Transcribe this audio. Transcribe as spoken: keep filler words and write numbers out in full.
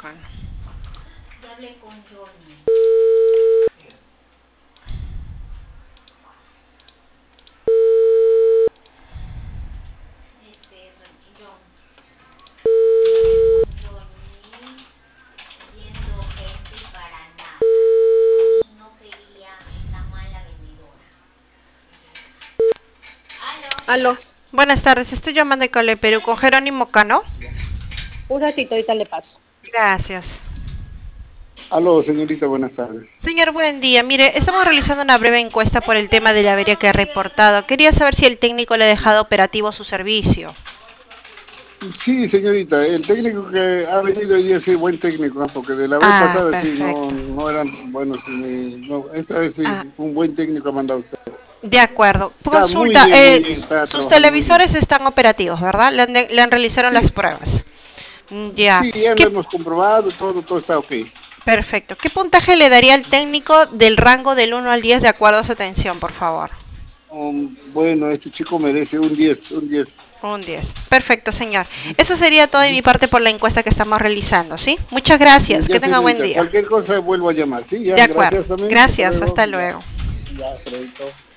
Moca. Ya hablé con Johnny. Este, John. Johnny viendo gente para nada. Y no quería esta mala vendedora. ¿Aló? Aló, Buenas tardes, estoy llamando de Cole Perú con Jerónimo Cano. un ratito, ahorita le paso. Gracias. Aló, señorita, buenas tardes. Señor, buen día. Mire, estamos realizando una breve encuesta por el tema de la avería que ha reportado. Quería saber si el técnico le ha dejado operativo su servicio. Sí, señorita, el técnico que ha venido hoy día sí, buen técnico, ¿no? Porque de la vez Ah, pasada sí, no, perfecto. no eran buenos. Ni- no, esta vez sí, Ah, un buen técnico ha mandado usted. de acuerdo. Está muy Consulta, bien, muy eh, bien, está sus trabajando muy bien. televisores están operativos, ¿verdad? Le han, de- le han realizado Sí, las pruebas. Mm, Ya. sí, ya lo ¿Qué, hemos comprobado, todo, todo está ok. perfecto. ¿Qué puntaje le daría al técnico del rango del uno al diez de acuerdo a su atención, por favor? Um, bueno, este chico merece un diez, un diez. Un diez. Perfecto, señor. Eso sería todo de mi parte por la encuesta que estamos realizando, ¿sí? Muchas gracias. Que Ya, tenga buen señorita, día. cualquier cosa vuelvo a llamar, ¿sí? Ya, De acuerdo. gracias también, hasta Gracias. luego. Hasta Ya, luego. ya, hasta luego.